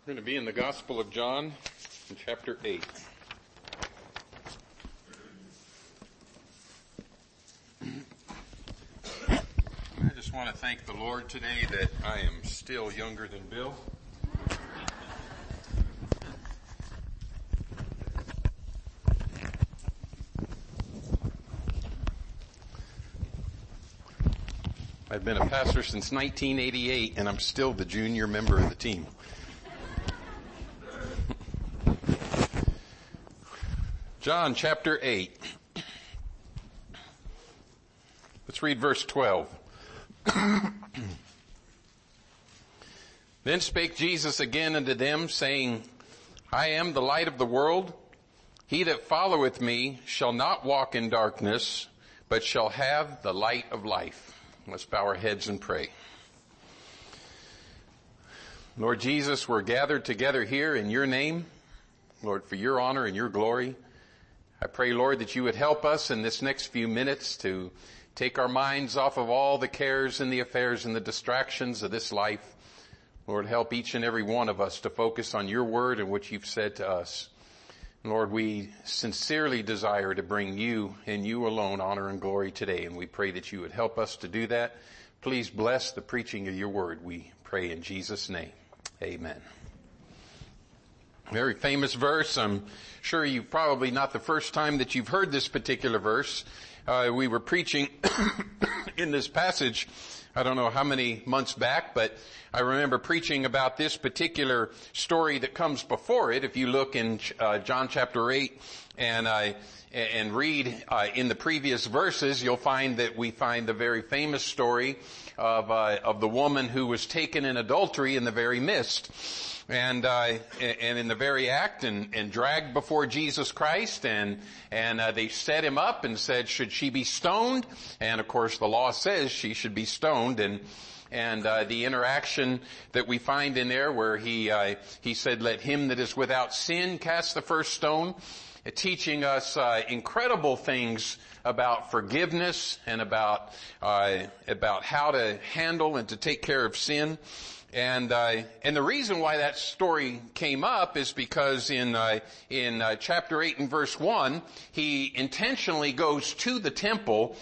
We're going to be in the Gospel of John in chapter 8. I just want to thank the Lord today that I am still younger than Bill. I've been a pastor since 1988 and I'm still the junior member of the team. John chapter 8. Let's read verse 12. Then spake Jesus again unto them, saying, I am the light of the world. He that followeth me shall not walk in darkness, but shall have the light of life. Let's bow our heads and pray. Lord Jesus, we're gathered together here in your name, Lord, for your honor and your glory. I pray, Lord, that you would help us in this next few minutes to take our minds off of all the cares and the affairs and the distractions of this life. Lord, help each and every one of us to focus on your word and what you've said to us. Lord, we sincerely desire to bring you and you alone honor and glory today, and we pray that you would help us to do that. Please bless the preaching of your word, we pray in Jesus' name. Amen. Very famous verse. I'm sure you probably not the first time that you've heard this particular verse. We were preaching in this passage, I don't know how many months back, but I remember preaching about this particular story that comes before it. If you look in John chapter 8 and read in the previous verses, you'll find that we find the very famous story of the woman who was taken in adultery in the very midst. And in the very act and dragged before Jesus Christ and they set him up and said, should she be stoned? And of course the law says she should be stoned and the interaction that we find in there where he said, let him that is without sin cast the first stone, teaching us incredible things about forgiveness and about how to handle and to take care of sin. And the reason why that story came up is because in chapter 8 and verse 1, he intentionally goes to the temple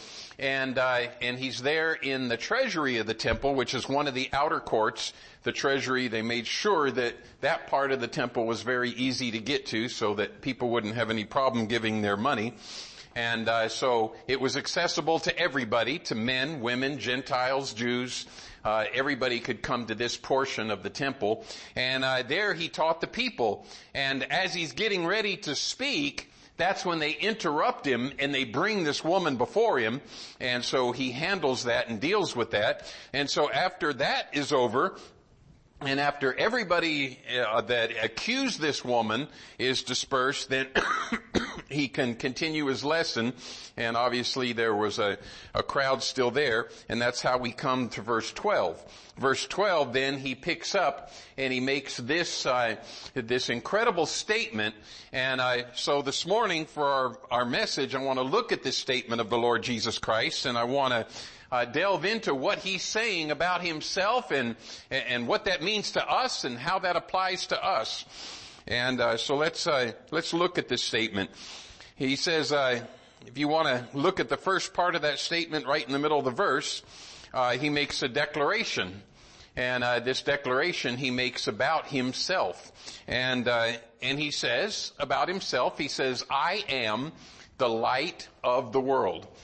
and he's there in the treasury of the temple, which is one of the outer courts. The treasury, they made sure that that part of the temple was very easy to get to so that people wouldn't have any problem giving their money. And so it was accessible to everybody, to men, women, Gentiles, Jews. Everybody could come to this portion of the temple. And there he taught the people. And as he's getting ready to speak, that's when they interrupt him and they bring this woman before him. And so he handles that and deals with that. And so after that is over, and after everybody that accused this woman is dispersed, then he can continue his lesson. And obviously there was a crowd still there. And that's how we come to verse 12. Verse 12, then he picks up and he makes this incredible statement. And so this morning for our message, I want to look at this statement of the Lord Jesus Christ, and I want to delve into what he's saying about himself and what that means to us and how that applies to us. And so let's look at this statement. He says, if you want to look at the first part of that statement right in the middle of the verse, he makes a declaration. And this declaration he makes about himself. And he says about himself, he says, I am the light of the world.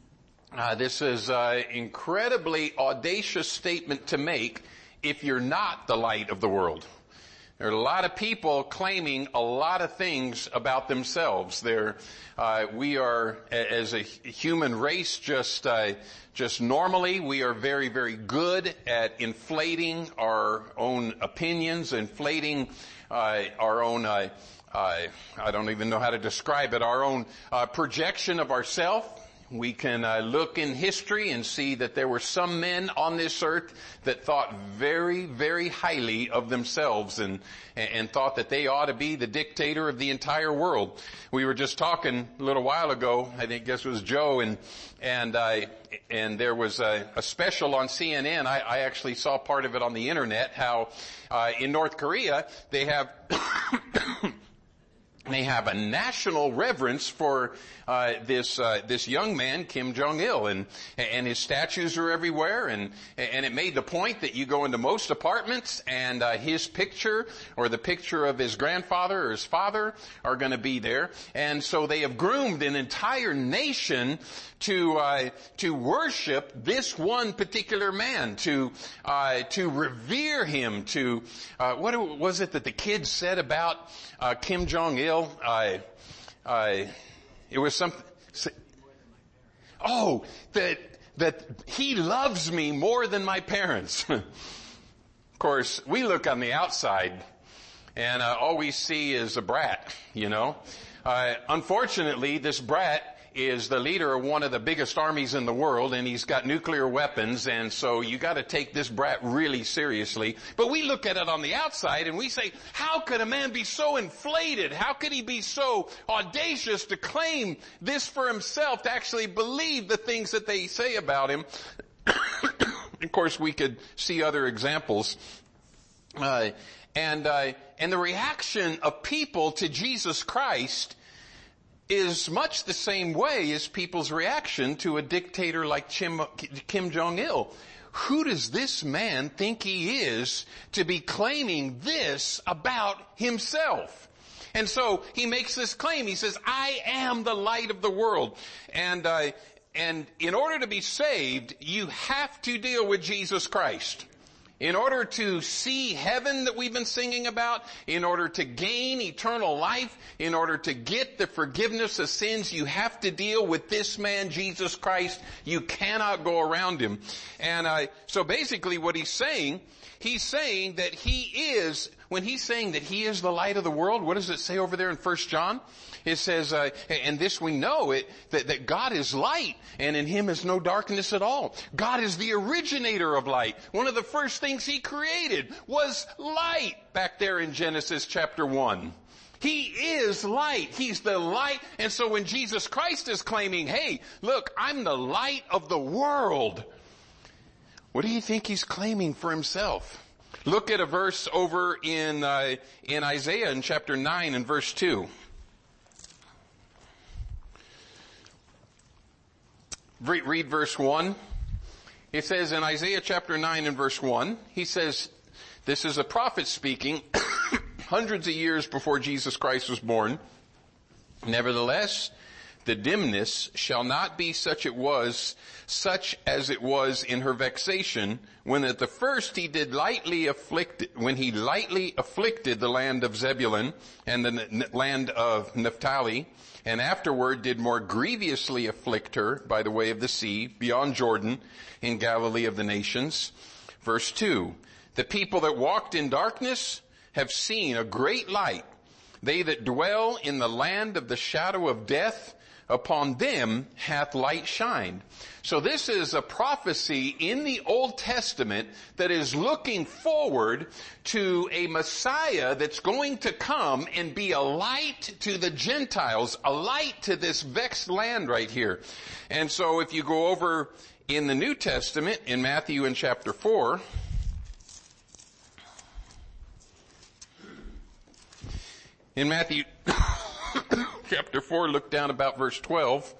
This is an incredibly audacious statement to make if you're not the light of the world. There are a lot of people claiming a lot of things about themselves. We are, as a human race, just normally, we are very, very good at inflating our own opinions, inflating our own, I don't even know how to describe it, our own projection of ourselves. We can look in history and see that there were some men on this earth that thought very, very highly of themselves and thought that they ought to be the dictator of the entire world. We were just talking a little while ago, I guess it was Joe, and there was a special on CNN. I actually saw part of it on the internet, how in North Korea they have they have a national reverence for this young man, Kim Jong-il, and his statues are everywhere, and it made the point that you go into most apartments and his picture or the picture of his grandfather or his father are going to be there. And so they have groomed an entire nation to worship this one particular man, to revere him, what was it that the kids said about Kim Jong-il? It was something, that he loves me more than my parents. Of course, we look on the outside and all we see is a brat, you know. Unfortunately, this brat is the leader of one of the biggest armies in the world, and he's got nuclear weapons, and so you got to take this brat really seriously. But we look at it on the outside and we say, how could a man be so inflated? How could he be so audacious to claim this for himself, to actually believe the things that they say about him? Of course, we could see other examples. And the reaction of people to Jesus Christ is much the same way as people's reaction to a dictator like Kim Jong-il. Who does this man think he is to be claiming this about himself? And so he makes this claim. He says, I am the light of the world. And in order to be saved, you have to deal with Jesus Christ. In order to see heaven that we've been singing about, in order to gain eternal life, in order to get the forgiveness of sins, you have to deal with this man, Jesus Christ. You cannot go around him. And so basically what he's saying that he is, when he's saying that he is the light of the world, what does it say over there in 1 John? It says, and this we know, that God is light, and in him is no darkness at all. God is the originator of light. One of the first things he created was light back there in Genesis chapter 1. He is light. He's the light. And so when Jesus Christ is claiming, hey, look, I'm the light of the world, what do you think he's claiming for himself? Look at a verse over in Isaiah in chapter 9 and verse 2. Read verse 1. It says in Isaiah chapter 9 and verse 1, he says, this is a prophet speaking hundreds of years before Jesus Christ was born. Nevertheless, the dimness shall not be such as it was in her vexation, when at the first he lightly afflicted the land of Zebulun and the land of Naphtali, and afterward did more grievously afflict her by the way of the sea, beyond Jordan, in Galilee of the nations. Verse 2, the people that walked in darkness have seen a great light. They that dwell in the land of the shadow of death, upon them hath light shined. So this is a prophecy in the Old Testament that is looking forward to a Messiah that's going to come and be a light to the Gentiles, a light to this vexed land right here. And so if you go over in the New Testament, in Matthew in chapter 4, in Matthew chapter 4, look down about verse 12.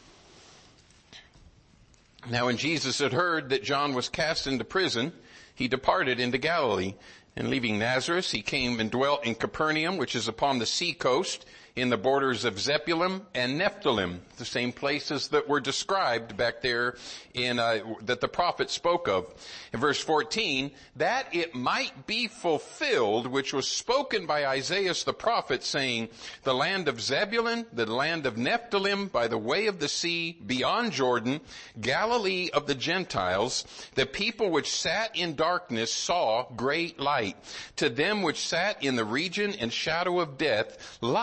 Now when Jesus had heard that John was cast into prison, he departed into Galilee. And leaving Nazareth, he came and dwelt in Capernaum, which is upon the sea coast, in the borders of Zebulun and Nephthalim, the same places that were described back there in that the prophet spoke of. In verse 14, that it might be fulfilled, which was spoken by Isaiah the prophet, saying, the land of Zebulun, the land of Nephthalim, by the way of the sea, beyond Jordan, Galilee of the Gentiles, the people which sat in darkness saw great light. To them which sat in the region and shadow of death, light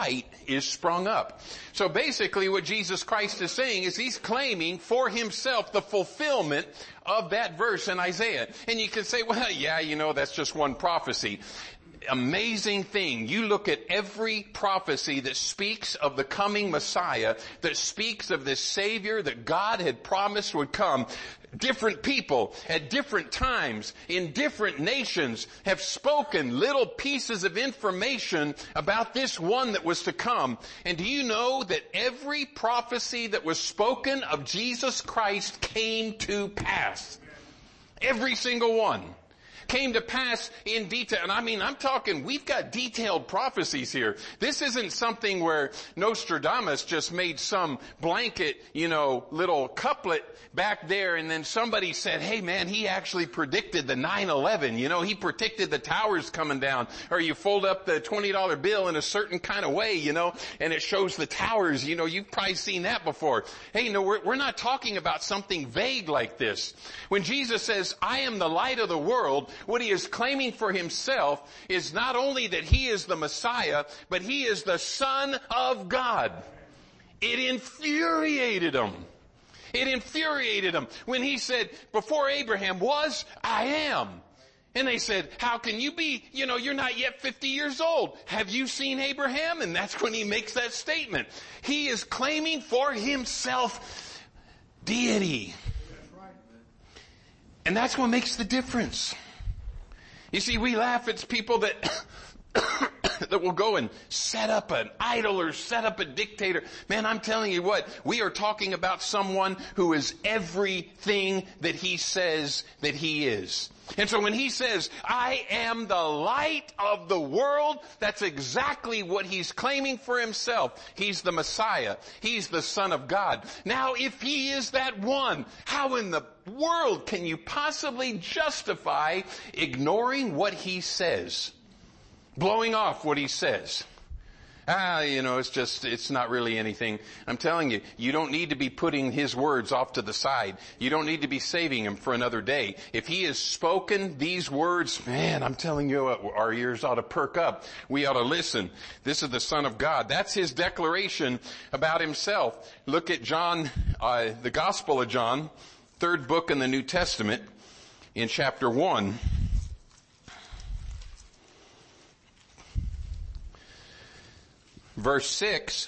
is sprung up. So basically what Jesus Christ is saying is he's claiming for himself the fulfillment of that verse in Isaiah. And you can say, well, yeah, that's just one prophecy. Amazing thing. You look at every prophecy that speaks of the coming Messiah, that speaks of this Savior that God had promised would come. Different people at different times in different nations have spoken little pieces of information about this one that was to come. And do you know that every prophecy that was spoken of Jesus Christ came to pass? Every single one came to pass in detail. And I'm talking, we've got detailed prophecies here. This isn't something where Nostradamus just made some blanket, little couplet back there and then somebody said, hey man, he actually predicted the 9/11. He predicted the towers coming down. Or you fold up the $20 bill in a certain kind of way, and it shows the towers. You've probably seen that before. Hey, no, we're not talking about something vague like this. When Jesus says, I am the light of the world, what he is claiming for himself is not only that he is the Messiah, but he is the Son of God. It infuriated him. It infuriated him when he said, before Abraham was, I am. And they said, how can you be, you're not yet 50 years old. Have you seen Abraham? And that's when he makes that statement. He is claiming for himself deity. And that's what makes the difference. You see, we laugh at people that that will go and set up an idol or set up a dictator. Man, I'm telling you what, we are talking about someone who is everything that he says that he is. And so when he says, I am the light of the world, that's exactly what he's claiming for himself. He's the Messiah. He's the Son of God. Now, if he is that one, how in the world can you possibly justify ignoring what he says? Blowing off what he says? It's not really anything. I'm telling you, you don't need to be putting his words off to the side. You don't need to be saving him for another day. If he has spoken these words, man, I'm telling you, our ears ought to perk up. We ought to listen. This is the Son of God. That's his declaration about himself. Look at John, the Gospel of John, third book in the New Testament, in chapter 1. Verse 6,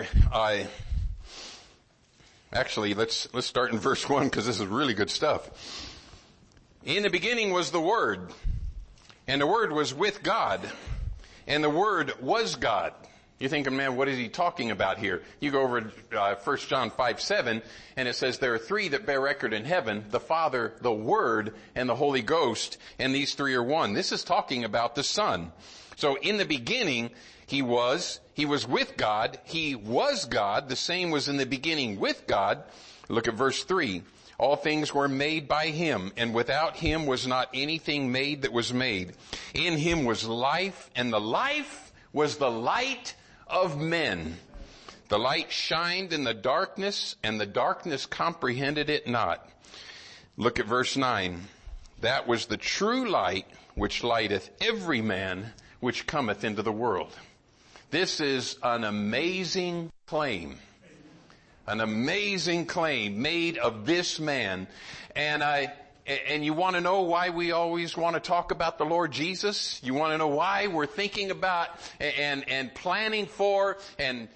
actually, let's start in verse 1 because this is really good stuff. In the beginning was the Word, and the Word was with God, and the Word was God. You're thinking, man, what is he talking about here? You go over to 1 John 5:7, and it says, there are three that bear record in heaven, the Father, the Word, and the Holy Ghost, and these three are one. This is talking about the Son. So in the beginning, he was with God, he was God, the same was in the beginning with God. Look at verse 3. All things were made by him, and without him was not anything made that was made. In him was life, and the life was the light of men. The light shined in the darkness, and the darkness comprehended it not. Look at verse 9. That was the true light, which lighteth every man which cometh into the world. This is an amazing claim. An amazing claim made of this man. And you want to know why we always want to talk about the Lord Jesus? You want to know why we're thinking about and planning for and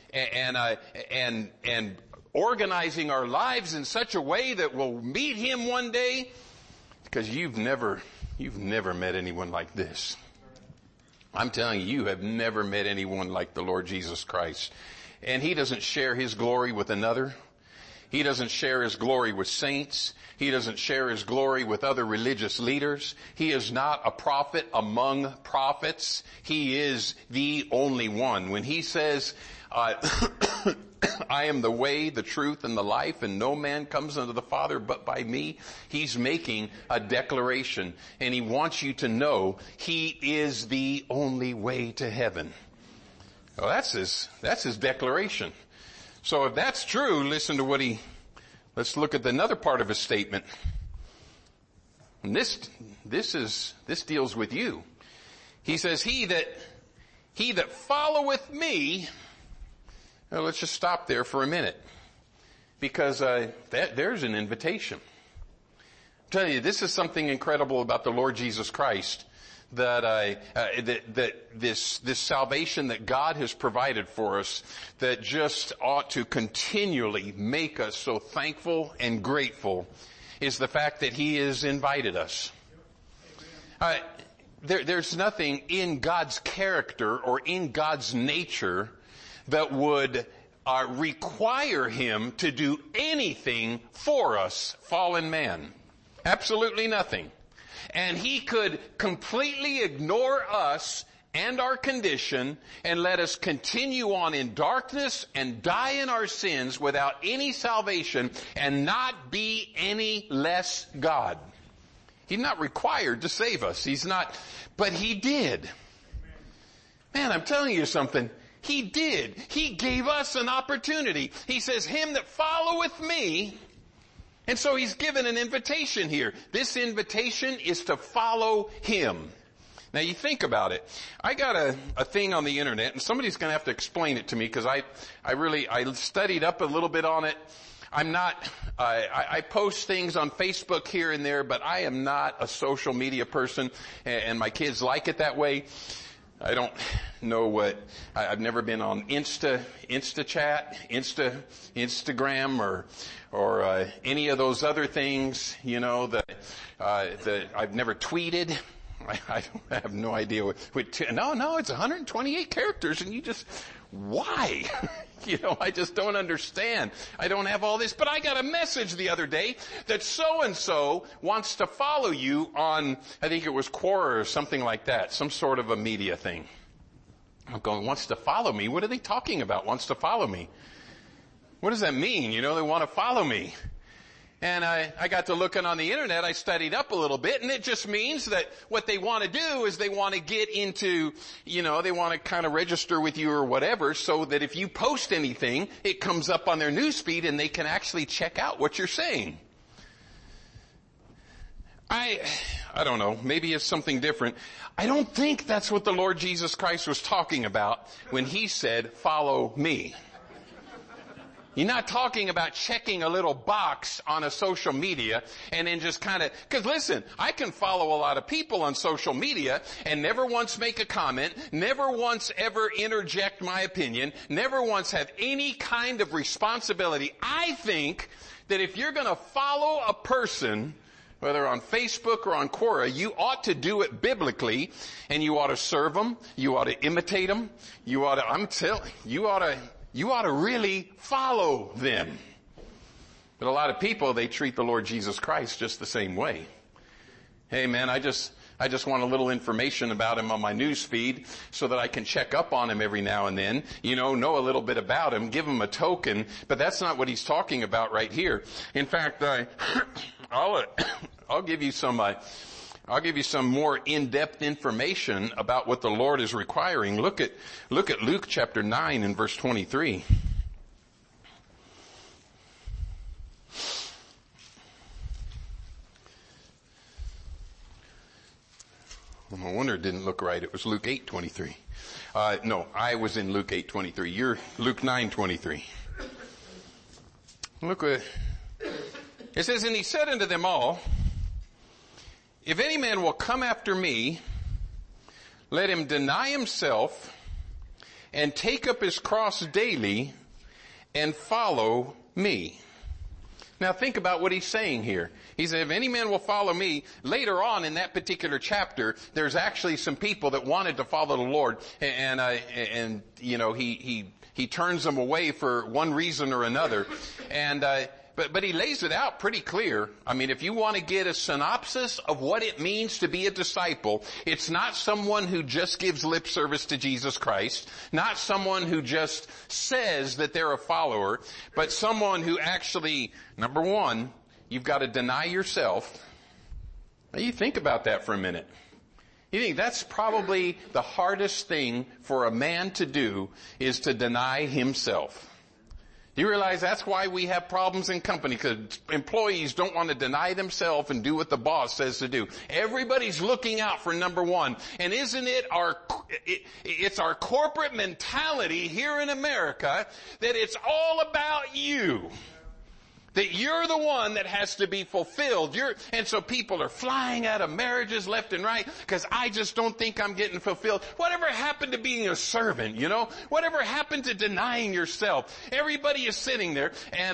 organizing our lives in such a way that we'll meet him one day? Because you've never met anyone like this. I'm telling you, you have never met anyone like the Lord Jesus Christ. And he doesn't share his glory with another. He doesn't share his glory with saints. He doesn't share his glory with other religious leaders. He is not a prophet among prophets. He is the only one. When he says, I am the way, the truth, and the life, and no man comes unto the Father but by me. He's making a declaration, and he wants you to know he is the only way to heaven. Well, that's his declaration. So if that's true, listen to let's look at another part of his statement. And this deals with you. He says, he that followeth me Now, let's just stop there for a minute, because there's an invitation. I'm telling you, this is something incredible about the Lord Jesus Christ, that this salvation that God has provided for us, that just ought to continually make us so thankful and grateful, is the fact that He has invited us. There's nothing in God's character or in God's nature that would require Him to do anything for us, fallen man. Absolutely nothing. And He could completely ignore us and our condition and let us continue on in darkness and die in our sins without any salvation and not be any less God. He's not required to save us. He's not, but He did. Man, I'm telling you something. He did. He gave us an opportunity. He says, him that followeth me. And so He's given an invitation here. This invitation is to follow Him. Now you think about it. I got a thing on the internet, and somebody's going to have to explain it to me, because I studied up a little bit on it. I post things on Facebook here and there, but I am not a social media person, and my kids like it that way. I don't know I've never been on Instagram, or any of those other things, that I've never tweeted. I have no idea no, it's 128 characters, and why? I just don't understand. I don't have all this, but I got a message the other day that so-and-so wants to follow you on, I think it was Quora or something like that, some sort of a media thing. I'm going, wants to follow me? What are they talking about, wants to follow me? What does that mean? They want to follow me. And I got to looking on the internet, I studied up a little bit, and it just means that what they want to do is they want to get into, they want to kind of register with you or whatever, so that if you post anything, it comes up on their newsfeed and they can actually check out what you're saying. I don't know, maybe it's something different. I don't think that's what the Lord Jesus Christ was talking about when He said, follow me. You're not talking about checking a little box on a social media and then just because listen, I can follow a lot of people on social media and never once make a comment, never once ever interject my opinion, never once have any kind of responsibility. I think that if you're going to follow a person, whether on Facebook or on Quora, you ought to do it biblically, and you ought to serve them, you ought to imitate them, you ought to really follow them. But a lot of people, they treat the Lord Jesus Christ just the same way. Hey man, I just want a little information about Him on my news feed so that I can check up on Him every now and then, know a little bit about Him, give Him a token, but that's not what He's talking about right here. In fact, I'll give you some more in-depth information about what the Lord is requiring. Look at Luke chapter 9 and verse 23. No wonder it didn't look right. It was Luke 8:23. No, I was in Luke 8:23. You're Luke 9:23. Look what it says. And He said unto them all, if any man will come after me, let him deny himself and take up his cross daily and follow me. Now think about what He's saying here. He said, if any man will follow me, later on in that particular chapter, there's actually some people that wanted to follow the Lord, and He turns them away for one reason or another. But He lays it out pretty clear. I mean, if you want to get a synopsis of what it means to be a disciple, it's not someone who just gives lip service to Jesus Christ, not someone who just says that they're a follower, but someone who actually, number one, you've got to deny yourself. Now you think about that for a minute. You think that's probably the hardest thing for a man to do, is to deny himself. You realize that's why we have problems in company, because employees don't want to deny themselves and do what the boss says to do. Everybody's looking out for number one. And isn't it it's our corporate mentality here in America that it's all about you. That you're the one that has to be fulfilled. And so people are flying out of marriages left and right because I just don't think I'm getting fulfilled. Whatever happened to being a servant, Whatever happened to denying yourself? Everybody is sitting there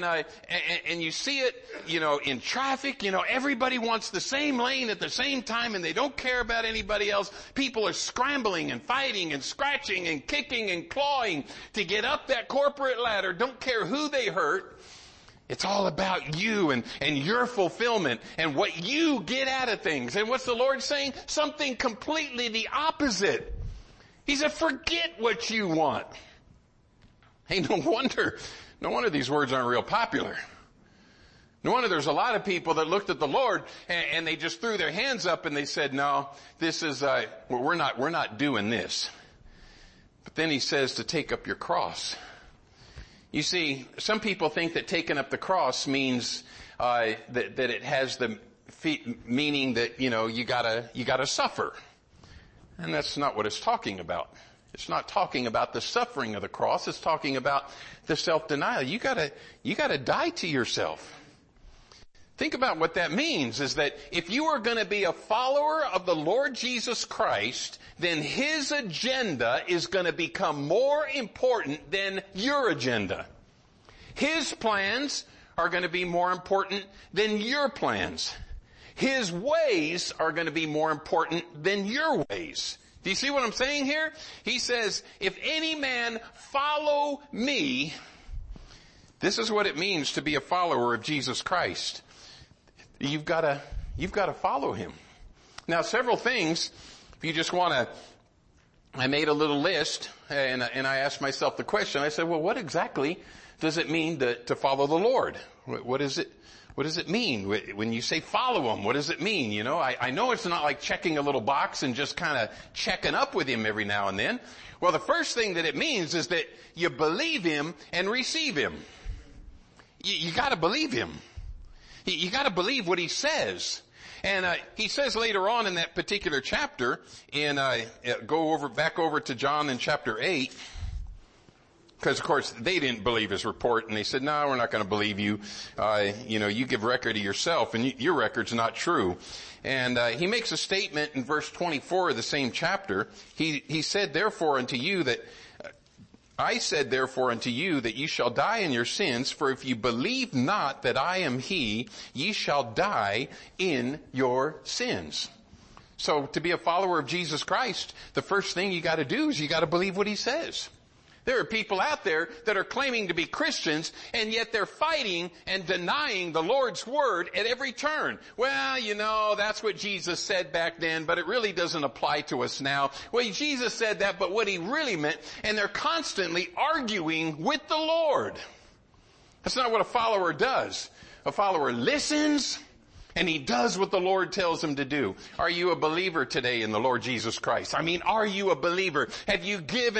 and you see it, in traffic, everybody wants the same lane at the same time and they don't care about anybody else. People are scrambling and fighting and scratching and kicking and clawing to get up that corporate ladder. Don't care who they hurt. It's all about you and your fulfillment and what you get out of things. And what's the Lord saying? Something completely the opposite. He said, forget what you want. Hey, no wonder these words aren't real popular. No wonder there's a lot of people that looked at the Lord and they just threw their hands up and they said, no, this is, we're not doing this. But then he says to take up your cross. You see, some people think that taking up the cross means that it has the meaning that you gotta suffer, and that's not what it's talking about. It's not talking about the suffering of the cross. It's talking about the self-denial. You gotta die to yourself. Think about what that means, is that if you are going to be a follower of the Lord Jesus Christ, then His agenda is going to become more important than your agenda. His plans are going to be more important than your plans. His ways are going to be more important than your ways. Do you see what I'm saying here? He says, if any man follow me, this is what it means to be a follower of Jesus Christ. You've got to follow Him. Now, several things, if you just want to, I made a little list and I asked myself the question. I said, well, what exactly does it mean to follow the Lord? What does it mean? When you say follow Him, what does it mean? I know it's not like checking a little box and just kind of checking up with Him every now and then. Well, the first thing that it means is that you believe Him and receive Him. You gotta believe Him. You gotta believe what He says. And He says later on in that particular chapter, back over to John in chapter 8, because of course they didn't believe His report, and they said, no, we're not going to believe you. You give record of yourself, and your record's not true. And He makes a statement in verse 24 of the same chapter. He said, therefore unto you that I said therefore unto you that ye shall die in your sins, for if you believe not that I am He, ye shall die in your sins. So to be a follower of Jesus Christ, the first thing you got to do is you got to believe what He says. There are people out there that are claiming to be Christians, and yet they're fighting and denying the Lord's Word at every turn. Well, that's what Jesus said back then, but it really doesn't apply to us now. Well, Jesus said that, but what He really meant, and they're constantly arguing with the Lord. That's not what a follower does. A follower listens, and he does what the Lord tells him to do. Are you a believer today in the Lord Jesus Christ? Are you a believer? Have you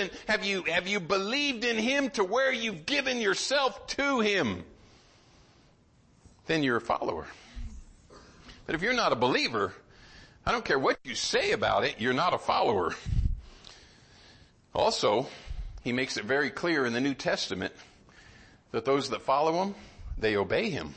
believed in Him to where you've given yourself to Him? Then you're a follower. But if you're not a believer, I don't care what you say about it, you're not a follower. Also, He makes it very clear in the New Testament that those that follow Him, they obey Him.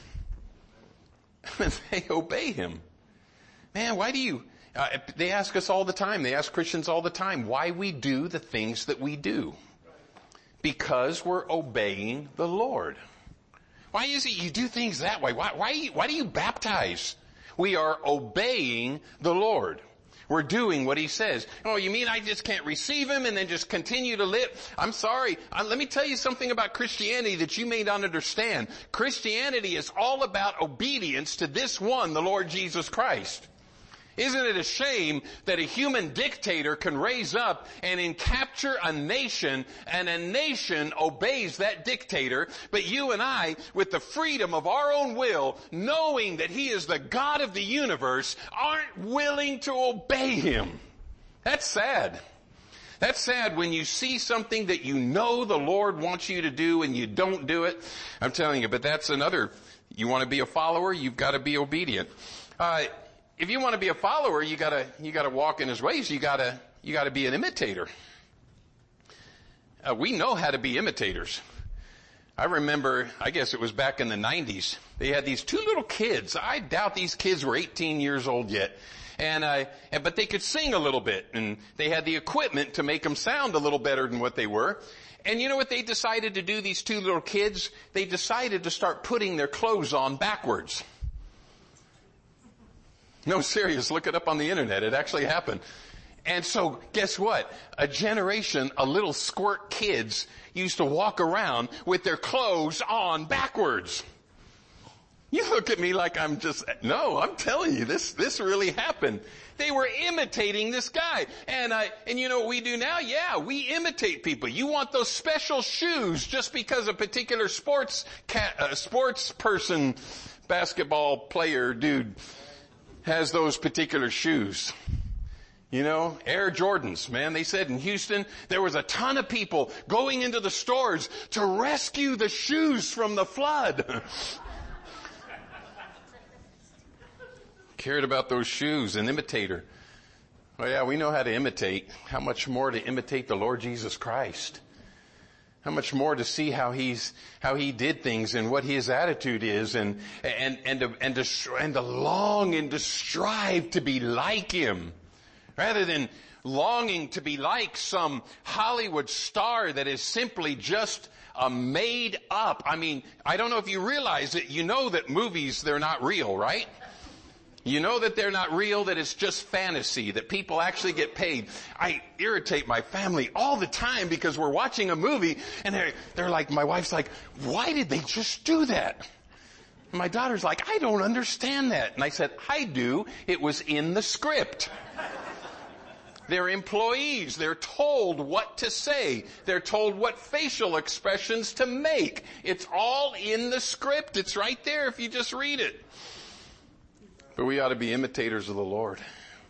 They obey Him. Man, why do you, they ask us all the time, they ask Christians all the time, why we do the things that we do. Because we're obeying the Lord. Why is it you do things that way? Why do you baptize? We are obeying the Lord. We're doing what He says. Oh, you mean I just can't receive Him and then just continue to live? I'm sorry. Let me tell you something about Christianity that you may not understand. Christianity is all about obedience to this one, the Lord Jesus Christ. Isn't it a shame that a human dictator can raise up and capture a nation, and a nation obeys that dictator, but you and I, with the freedom of our own will, knowing that He is the God of the universe, aren't willing to obey Him? That's sad. That's sad when you see something that you know the Lord wants you to do and you don't do it. I'm telling you, but that's another. You want to be a follower, you've got to be obedient. If you want to be a follower, you gotta walk in His ways. You gotta be an imitator. We know how to be imitators. I remember, I guess it was back in the 90s, they had these two little kids. I doubt these kids were 18 years old yet. But they could sing a little bit, and they had the equipment to make them sound a little better than what they were. And you know what they decided to do, these two little kids? They decided to start putting their clothes on backwards. No, serious, look it up on the internet. It actually happened. And so, guess what? A generation of little squirt kids used to walk around with their clothes on backwards. You look at me like I'm telling you, this really happened. They were imitating this guy. And you know what we do now? Yeah, we imitate people. You want those special shoes just because a particular sports person, basketball player dude has those particular shoes. You know, Air Jordans, man, they said in Houston, there was a ton of people going into the stores to rescue the shoes from the flood. Cared about those shoes, an imitator. Oh yeah, we know how to imitate. How much more to imitate the Lord Jesus Christ? How much more to see how He did things and what His attitude is and to long and to strive to be like Him. Rather than longing to be like some Hollywood star that is simply just made up. I mean, I don't know if you realize it. You know that movies, they're not real, right? You know that they're not real, that it's just fantasy, that people actually get paid. I irritate my family all the time because we're watching a movie and they're like, my wife's like, why did they just do that? And my daughter's like, I don't understand that. And I said, I do. It was in the script. They're employees. They're told what to say. They're told what facial expressions to make. It's all in the script. It's right there if you just read it. But we ought to be imitators of the Lord.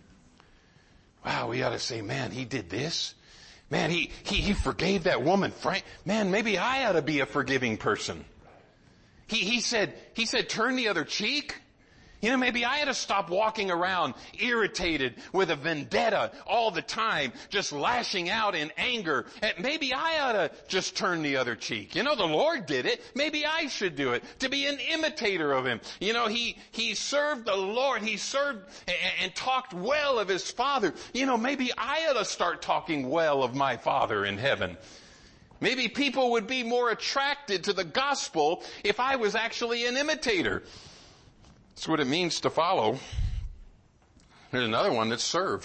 Wow, we ought to say, man, He did this. Man, he forgave that woman. Man, maybe I ought to be a forgiving person. He said, turn the other cheek. You know, maybe I had to stop walking around irritated with a vendetta all the time, just lashing out in anger. And maybe I ought to just turn the other cheek. You know, the Lord did it. Maybe I should do it, to be an imitator of Him. You know, he served the Lord. He served and talked well of His Father. You know, maybe I ought to start talking well of my Father in heaven. Maybe people would be more attracted to the gospel if I was actually an imitator. That's what it means to follow. There's another one that's serve.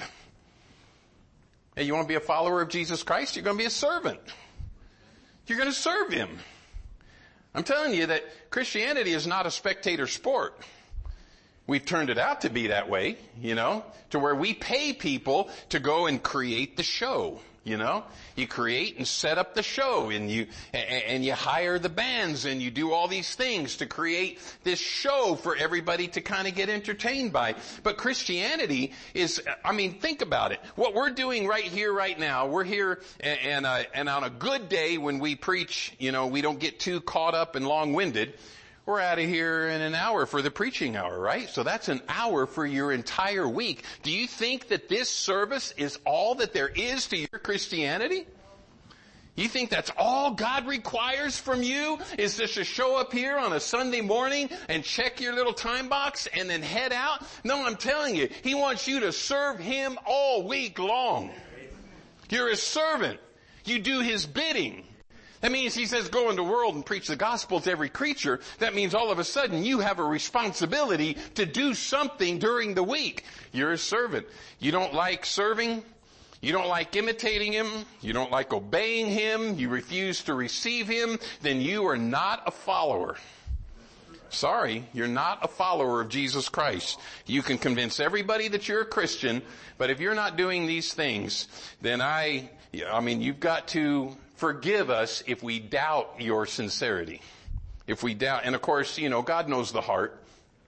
Hey, you want to be a follower of Jesus Christ? You're going to be a servant. You're going to serve Him. I'm telling you that Christianity is not a spectator sport. We've turned it out to be that way, you know, to where we pay people to go and create the show. You know, you create and set up the show and you hire the bands and you do all these things to create this show for everybody to kind of get entertained by. But Christianity is, I mean, think about it. What we're doing right here, right now, we're here and on a good day when we preach, you know, we don't get too caught up and long-winded. We're out of here in an hour for the preaching hour, right? So that's an hour for your entire week. Do you think that this service is all that there is to your Christianity? You think that's all God requires from you? Is just to show up here on a Sunday morning and check your little time box and then head out? No, I'm telling you, He wants you to serve Him all week long. You're His servant. You do His bidding. That means He says go into the world and preach the gospel to every creature. That means all of a sudden you have a responsibility to do something during the week. You're a servant. You don't like serving. You don't like imitating Him. You don't like obeying Him. You refuse to receive Him. Then you are not a follower. Sorry, you're not a follower of Jesus Christ. You can convince everybody that you're a Christian, but if you're not doing these things, then I mean, you've got to forgive us if we doubt your sincerity. If we doubt, and of course, you know, God knows the heart.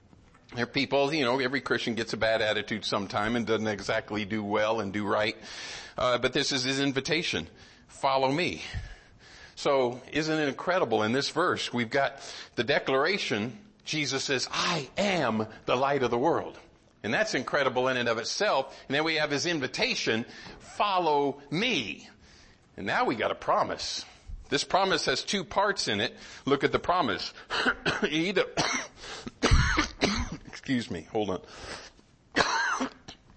There are people, every Christian gets a bad attitude sometime and doesn't exactly do well and do right. But this is his invitation. Follow me. So isn't it incredible in this verse? We've got the declaration. Jesus says, I am the light of the world. And that's incredible in and of itself. And then we have his invitation, follow me. And now we got a promise. This promise has two parts in it. Look at the promise. Excuse me, hold on.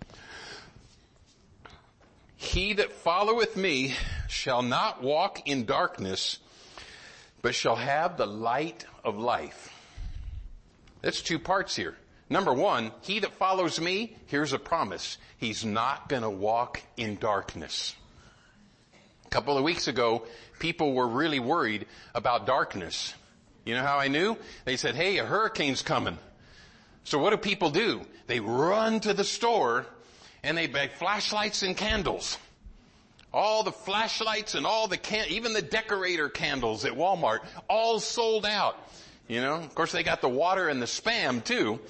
He that followeth me shall not walk in darkness, but shall have the light of life. That's two parts here. Number one, he that follows me, here's a promise. He's not going to walk in darkness. A couple of weeks ago, people were really worried about darkness. You know how I knew? They said, hey, a hurricane's coming. So what do people do? They run to the store and they buy flashlights and candles. All the flashlights and all the even the decorator candles at Walmart, all sold out. Of course they got the water and the Spam too.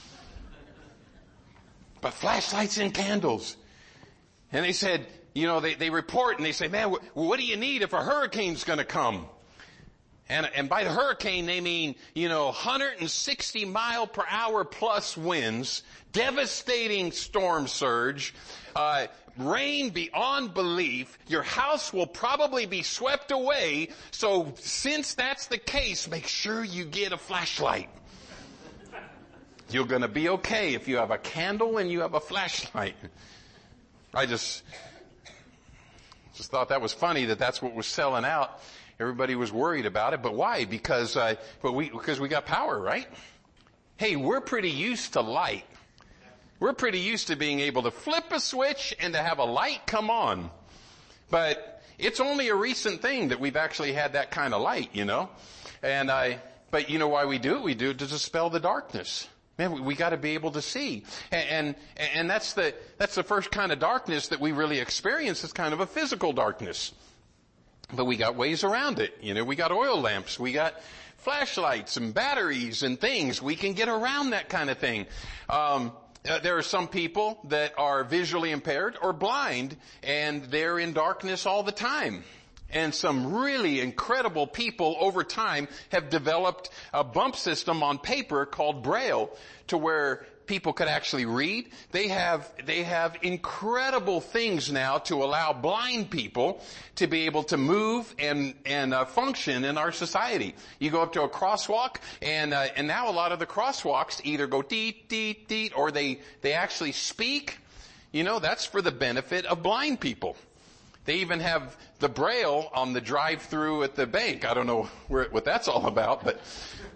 But flashlights and candles. And they said, they report and they say, man, what do you need if a hurricane's going to come? And by the hurricane, they mean, 160 mile per hour plus winds, devastating storm surge, rain beyond belief. Your house will probably be swept away. So since that's the case, make sure you get a flashlight. You're going to be okay if you have a candle and you have a flashlight. I just thought that was funny that's what was selling out. Everybody was worried about it, but why? Because we got power, right? Hey, we're pretty used to light. We're pretty used to being able to flip a switch and to have a light come on. But it's only a recent thing that we've actually had that kind of light, but you know why we do it? We do it to dispel the darkness. Man, we got to be able to see. And that's the first kind of darkness that we really experience. It's kind of a physical darkness. But we got ways around it. We got oil lamps. We got flashlights and batteries and things. We can get around that kind of thing. There are some people that are visually impaired or blind, and they're in darkness all the time. And some really incredible people over time have developed a bump system on paper called Braille to where people could actually read. They have incredible things now to allow blind people to be able to move and function in our society. You go up to a crosswalk and now a lot of the crosswalks either go deet, deet, deet, or they actually speak. That's for the benefit of blind people. They even have the Braille on the drive-through at the bank. I don't know what that's all about, but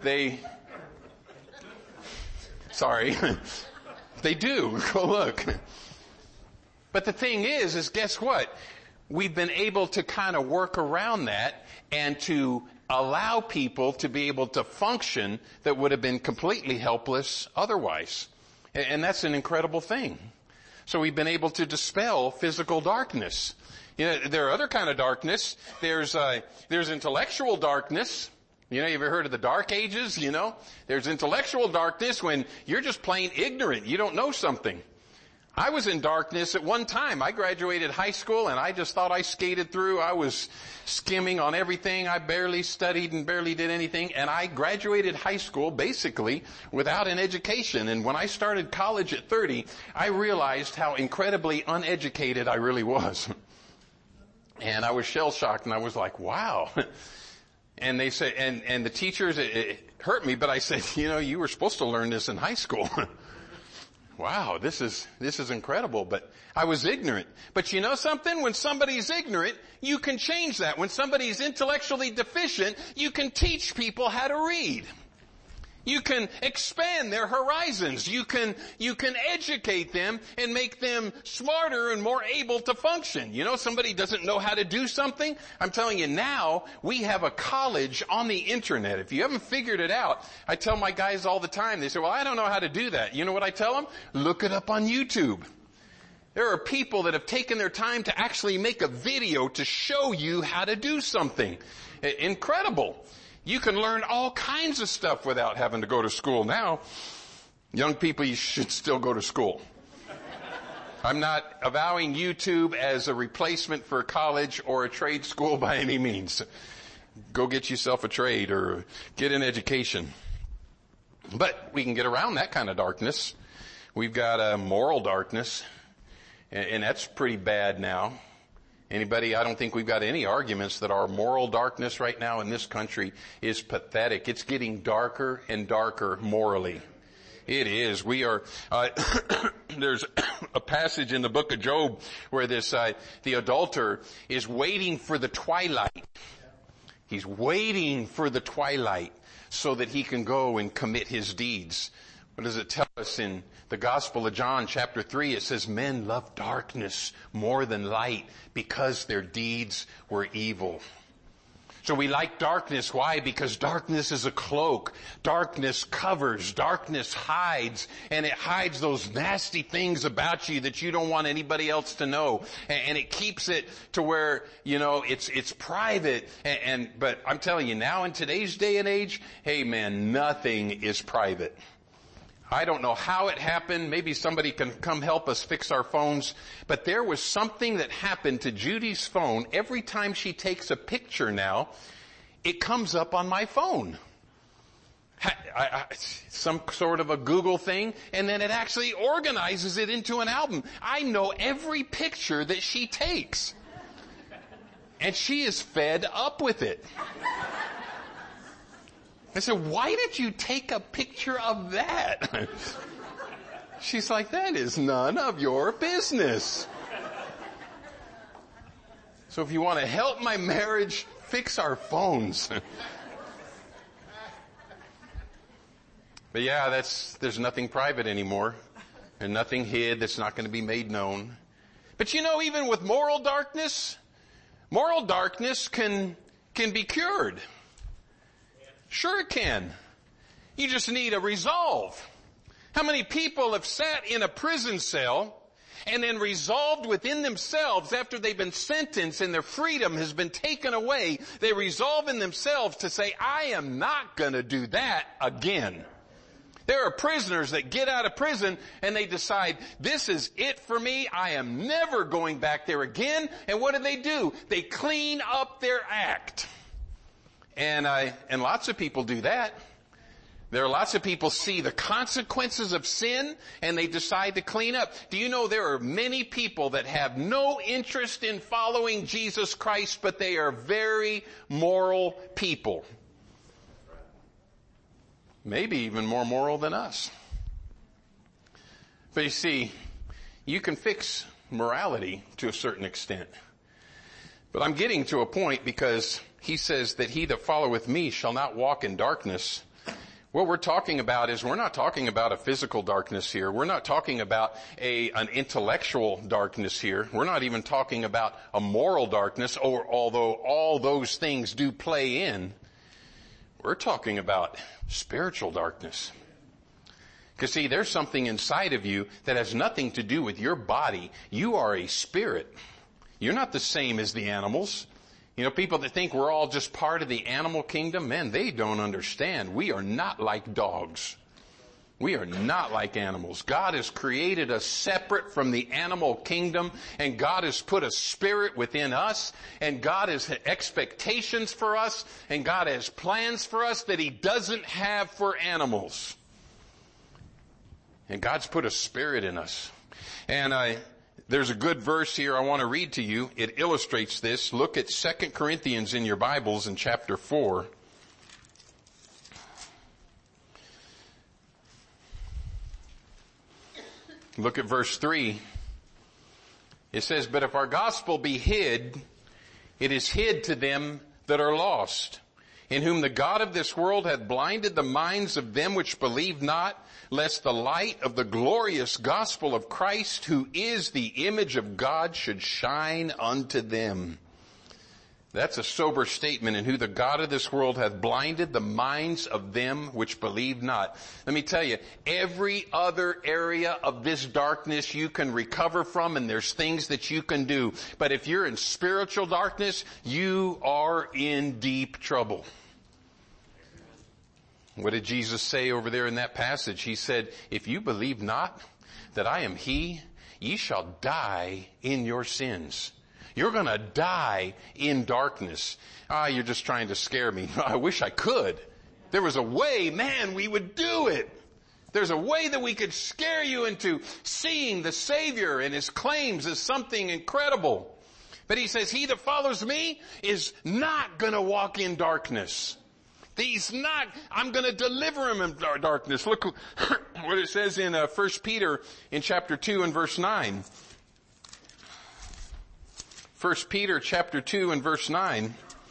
sorry. They do. Go look. But the thing is guess what? We've been able to kind of work around that and to allow people to be able to function that would have been completely helpless otherwise. And that's an incredible thing. So we've been able to dispel physical darkness. There are other kind of darkness. There's intellectual darkness. You ever heard of the Dark Ages? There's intellectual darkness when you're just plain ignorant. You don't know something. I was in darkness at one time. I graduated high school and I just thought I skated through. I was skimming on everything. I barely studied and barely did anything. And I graduated high school basically without an education. And when I started college at 30, I realized how incredibly uneducated I really was. And I was shell-shocked and I was like, wow. And they said, and the teachers, it hurt me, but I said, you were supposed to learn this in high school. Wow, this is incredible, but I was ignorant. But you know something? When somebody's ignorant, you can change that. When somebody's intellectually deficient, you can teach people how to read. You can expand their horizons. You can educate them and make them smarter and more able to function. Somebody doesn't know how to do something. I'm telling you now, we have a college on the internet. If you haven't figured it out, I tell my guys all the time, they say, well, I don't know how to do that. You know what I tell them? Look it up on YouTube. There are people that have taken their time to actually make a video to show you how to do something. Incredible. You can learn all kinds of stuff without having to go to school now. Young people, you should still go to school. I'm not avowing YouTube as a replacement for college or a trade school by any means. Go get yourself a trade or get an education. But we can get around that kind of darkness. We've got a moral darkness, and that's pretty bad now. Anybody, I don't think we've got any arguments that our moral darkness right now in this country is pathetic. It's getting darker and darker morally. It is. We are, there's a passage in the book of Job where the adulterer is waiting for the twilight. He's waiting for the twilight so that he can go and commit his deeds. What does it tell us in the Gospel of John chapter 3? It says, men love darkness more than light because their deeds were evil. So we like darkness. Why? Because darkness is a cloak. Darkness covers. Darkness hides. And it hides those nasty things about you that you don't want anybody else to know. And it keeps it to where, it's private. But I'm telling you, now in today's day and age, hey man, nothing is private. I don't know how it happened. Maybe somebody can come help us fix our phones. But there was something that happened to Judy's phone. Every time she takes a picture now, it comes up on my phone. Some sort of a Google thing, and then it actually organizes it into an album. I know every picture that she takes. And she is fed up with it. I said, why did you take a picture of that? She's like, that is none of your business. So if you want to help my marriage, fix our phones. But yeah, there's nothing private anymore. And nothing hid that's not going to be made known. But even with moral darkness can be cured. Sure it can. You just need a resolve. How many people have sat in a prison cell and then resolved within themselves after they've been sentenced and their freedom has been taken away, they resolve in themselves to say, I am not going to do that again. There are prisoners that get out of prison and they decide, this is it for me. I am never going back there again. And what do? They clean up their act. And lots of people do that. There are lots of people see the consequences of sin and they decide to clean up. Do you know there are many people that have no interest in following Jesus Christ, but they are very moral people. Maybe even more moral than us. But you see, you can fix morality to a certain extent. But I'm getting to a point because he says that he that followeth me shall not walk in darkness. What we're talking about is we're not talking about a physical darkness here. We're not talking about an intellectual darkness here. We're not even talking about a moral darkness, although all those things do play in. We're talking about spiritual darkness. Because see, there's something inside of you that has nothing to do with your body. You are a spirit. You're not the same as the animals. People that think we're all just part of the animal kingdom, man, they don't understand. We are not like dogs. We are not like animals. God has created us separate from the animal kingdom, and God has put a spirit within us, and God has expectations for us, and God has plans for us that He doesn't have for animals. And God's put a spirit in us. And there's a good verse here I want to read to you. It illustrates this. Look at 2 Corinthians in your Bibles in chapter 4. Look at verse 3. It says, but if our gospel be hid, it is hid to them that are lost, in whom the God of this world hath blinded the minds of them which believe not, lest the light of the glorious gospel of Christ, who is the image of God, should shine unto them. That's a sober statement. In who the God of this world hath blinded the minds of them which believe not. Let me tell you, every other area of this darkness you can recover from, and there's things that you can do. But if you're in spiritual darkness, you are in deep trouble. What did Jesus say over there in that passage? He said, if you believe not that I am he, ye shall die in your sins. You're going to die in darkness. You're just trying to scare me. I wish I could. There was a way, man, we would do it. There's a way that we could scare you into seeing the Savior and His claims as something incredible. But He says, he that follows me is not going to walk in darkness. He's not, I'm going to deliver him in darkness. Look what it says in 1 Peter in chapter 2 and verse 9. 1 Peter chapter 2 and verse 9.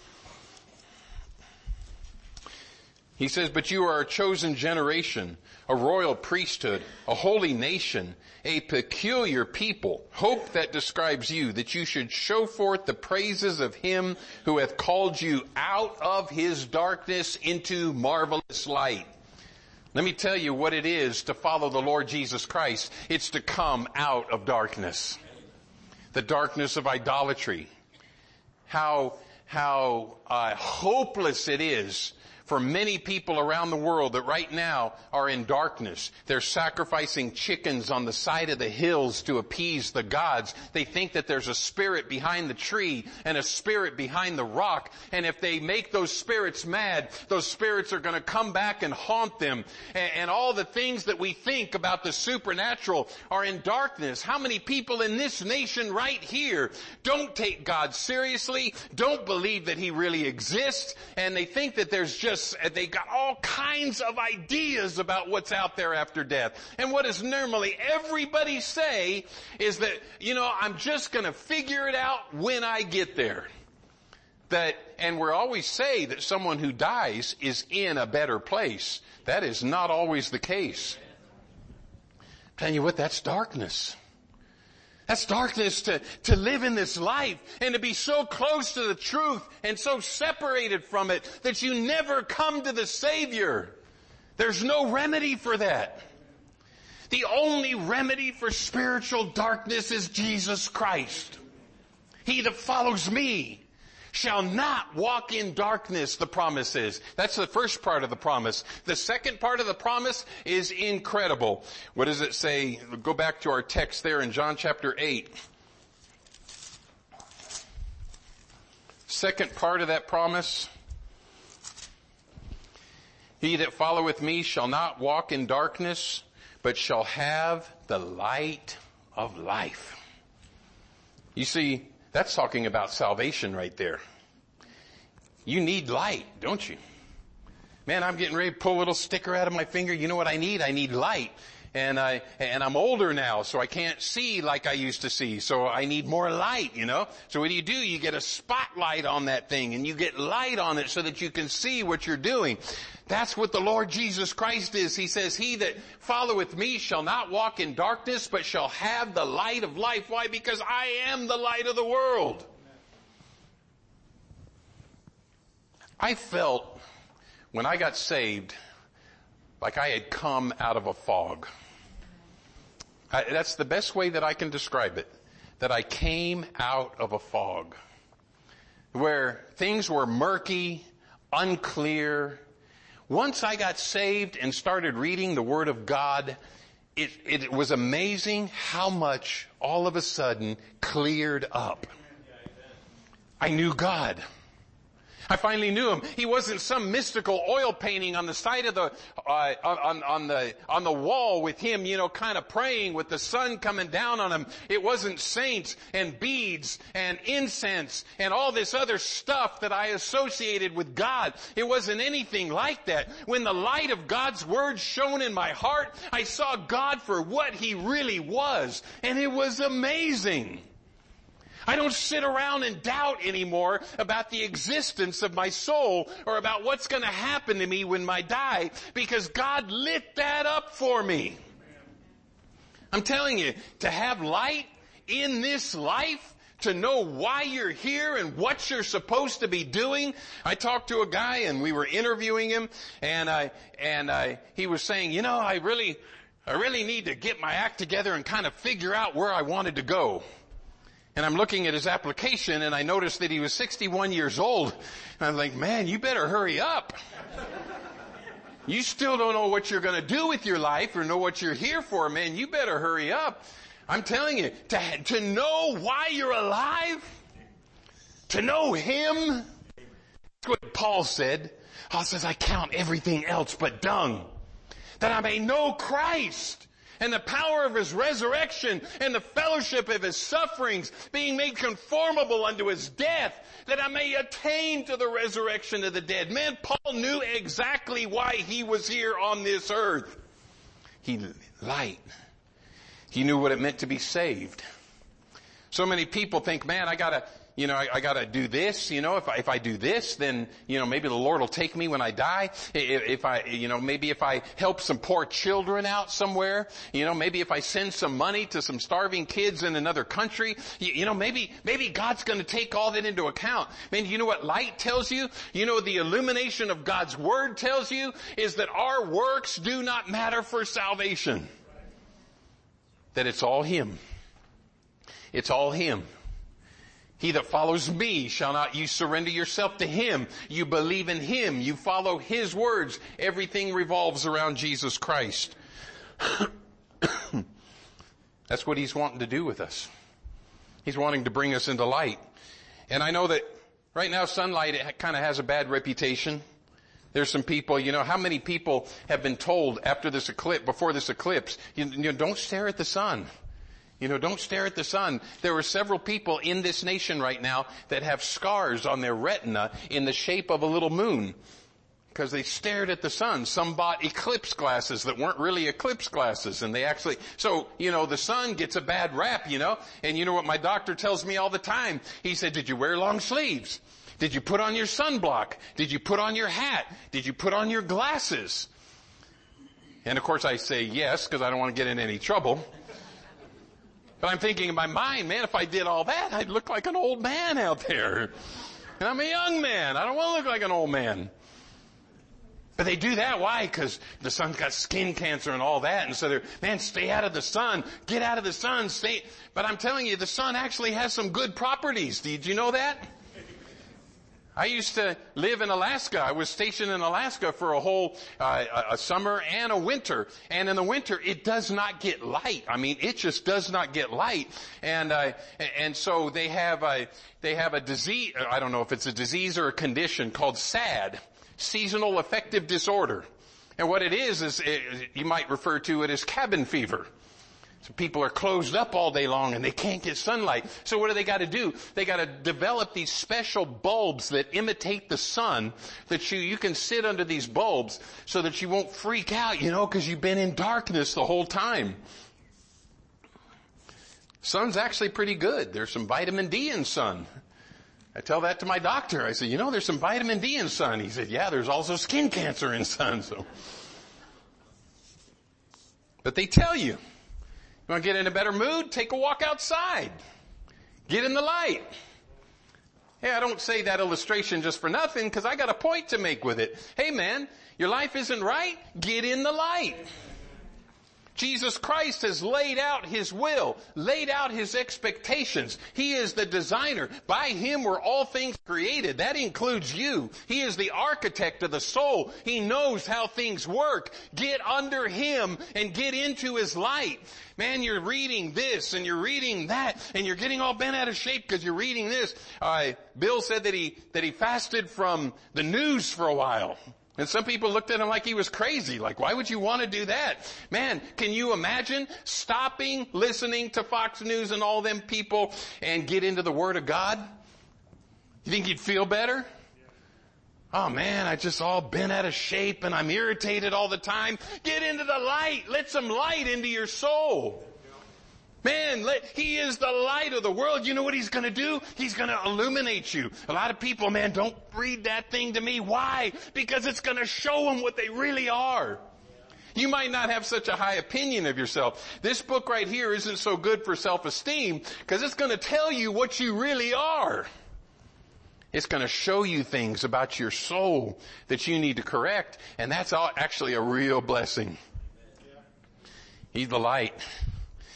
He says, but you are a chosen generation, a royal priesthood, a holy nation, a peculiar people. Hope that describes you, that you should show forth the praises of Him who hath called you out of His darkness into marvelous light. Let me tell you what it is to follow the Lord Jesus Christ. It's to come out of darkness. The darkness of idolatry. How hopeless it is for many people around the world that right now are in darkness. They're sacrificing chickens on the side of the hills to appease the gods. They think that there's a spirit behind the tree and a spirit behind the rock. And if they make those spirits mad, those spirits are going to come back and haunt them. And all the things that we think about the supernatural are in darkness. How many people in this nation right here don't take God seriously, don't believe that He really exists, and they think that there's just they got all kinds of ideas about what's out there after death. And what does normally everybody say is that, I'm just going to figure it out when I get there. And we always say that someone who dies is in a better place. That is not always the case. I'm telling you what, that's darkness. That's darkness to live in this life and to be so close to the truth and so separated from it that you never come to the Savior. There's no remedy for that. The only remedy for spiritual darkness is Jesus Christ. He that follows me shall not walk in darkness, the promise is. That's the first part of the promise. The second part of the promise is incredible. What does it say? Go back to our text there in John chapter 8. Second part of that promise. He that followeth me shall not walk in darkness, but shall have the light of life. You see, that's talking about salvation right there. You need light, don't you? Man, I'm getting ready to pull a little sticker out of my finger. You know what I need? I need light. And I'm older now, so I can't see like I used to see. So I need more light, So what do? You get a spotlight on that thing and you get light on it so that you can see what you're doing. That's what the Lord Jesus Christ is. He says, he that followeth me shall not walk in darkness, but shall have the light of life. Why? Because I am the light of the world. I felt when I got saved like I had come out of a fog. That's the best way that I can describe it. That I came out of a fog. Where things were murky, unclear. Once I got saved and started reading the Word of God, it was amazing how much all of a sudden cleared up. I knew God. I finally knew Him. He wasn't some mystical oil painting on the side of the on the wall with Him, kind of praying with the sun coming down on Him. It wasn't saints and beads and incense and all this other stuff that I associated with God. It wasn't anything like that. When the light of God's Word shone in my heart, I saw God for what He really was, and it was amazing. I don't sit around and doubt anymore about the existence of my soul or about what's going to happen to me when I die, because God lit that up for me. I'm telling you, to have light in this life, to know why you're here and what you're supposed to be doing. I talked to a guy and we were interviewing him, and he was saying, I really need to get my act together and kind of figure out where I wanted to go. And I'm looking at his application and I noticed that he was 61 years old. And I'm like, man, you better hurry up. You still don't know what you're going to do with your life or know what you're here for, man. You better hurry up. I'm telling you, to know why you're alive, to know Him. That's what Paul said. Paul says, I count everything else but dung, that I may know Christ and the power of His resurrection and the fellowship of His sufferings, being made conformable unto His death, that I may attain to the resurrection of the dead. Man, Paul knew exactly why he was here on this earth. Light. He knew what it meant to be saved. So many people think, man, I gotta do this, if I do this, then, maybe the Lord will take me when I die. Maybe if I help some poor children out somewhere, maybe if I send some money to some starving kids in another country, maybe God's gonna take all that into account. Man, you know what light tells you? The illumination of God's Word tells you is that our works do not matter for salvation. That it's all Him. It's all Him. He that follows me, shall not you surrender yourself to Him? You believe in Him. You follow His words. Everything revolves around Jesus Christ. That's what He's wanting to do with us. He's wanting to bring us into light. And I know that right now sunlight kind of has a bad reputation. There's some people, how many people have been told before this eclipse, don't stare at the sun. Don't stare at the sun. There are several people in this nation right now that have scars on their retina in the shape of a little moon because they stared at the sun. Some bought eclipse glasses that weren't really eclipse glasses, and the sun gets a bad rap, and you know what my doctor tells me all the time? He said, did you wear long sleeves? Did you put on your sunblock? Did you put on your hat? Did you put on your glasses? And of course I say yes, because I don't want to get in any trouble. But I'm thinking in my mind, man, if I did all that, I'd look like an old man out there. And I'm a young man. I don't want to look like an old man. But they do that. Why? Because the sun's got skin cancer and all that. And so stay out of the sun. Get out of the sun. But I'm telling you, the sun actually has some good properties. Did you know that? I used to live in Alaska. I was stationed in Alaska for a whole a summer and a winter. And in the winter, it does not get light. I mean, it just does not get light. And so they have a disease. I don't know if it's a disease or a condition called SAD, seasonal affective disorder. And what it is you might refer to it as cabin fever. So people are closed up all day long and they can't get sunlight. So what do they got to do? They got to develop these special bulbs that imitate the sun, that you can sit under these bulbs so that you won't freak out, because you've been in darkness the whole time. Sun's actually pretty good. There's some vitamin D in sun. I tell that to my doctor. I say, there's some vitamin D in sun. He said, yeah, there's also skin cancer in sun. But they tell you. You want to get in a better mood? Take a walk outside. Get in the light. Hey, I don't say that illustration just for nothing because I got a point to make with it. Hey man, your life isn't right? Get in the light. Jesus Christ has laid out His will, laid out His expectations. He is the designer. By Him were all things created. That includes you. He is the architect of the soul. He knows how things work. Get under Him and get into His light. Man, you're reading this and you're reading that and you're getting all bent out of shape because you're reading this. Bill said that he fasted from the news for a while. And some people looked at him like he was crazy. Like, why would you want to do that? Man, can you imagine stopping listening to Fox News and all them people and get into the Word of God? You think you'd feel better? Oh man, I just all bent out of shape and I'm irritated all the time. Get into the light. Let some light into your soul. Man, He is the light of the world. You know what He's going to do? He's going to illuminate you. A lot of people, man, don't read that thing to me. Why? Because it's going to show them what they really are. You might not have such a high opinion of yourself. This book right here isn't so good for self-esteem because it's going to tell you what you really are. It's going to show you things about your soul that you need to correct, and that's actually a real blessing. He's the light.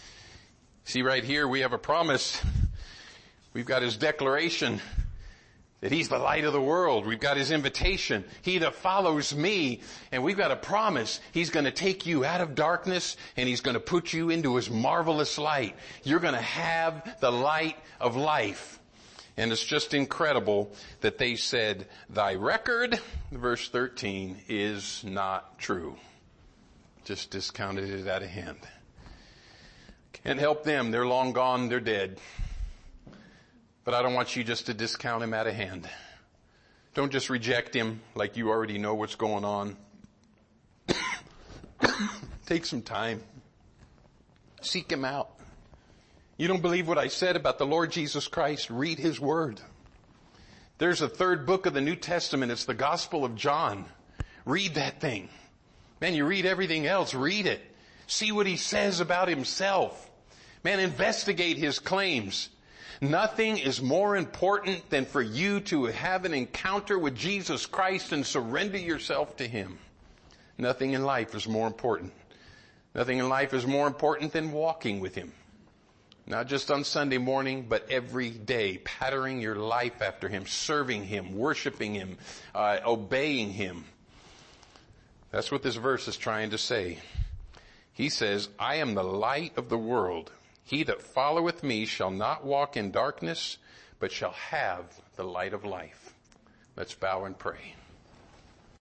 See right here, we have a promise. We've got His declaration That he's the light of the world. We've got his invitation. He that follows me. And we've got a promise. He's going to take you out of darkness and he's going to put you into his marvelous light. You're going to have the light of life. And it's just incredible that they said, thy record, verse 13, is not true. Just discounted it out of hand. Can't help them. They're long gone. They're dead. But I don't want you just to discount him out of hand. Don't just reject him like you already know what's going on. Take some time. Seek him out. You don't believe what I said about the Lord Jesus Christ? Read his word. There's a third book of the New Testament. It's the Gospel of John. Read that thing. Man, you read everything else. Read it. See what he says about himself. Man, investigate his claims. Nothing is more important than for you to have an encounter with Jesus Christ and surrender yourself to him. Nothing in life is more important. Nothing in life is more important than walking with him. Not just on Sunday morning, but every day, patterning your life after him, serving him, worshiping him, obeying him. That's what this verse is trying to say. He says, I am the light of the world. He that followeth me shall not walk in darkness, but shall have the light of life. Let's bow and pray.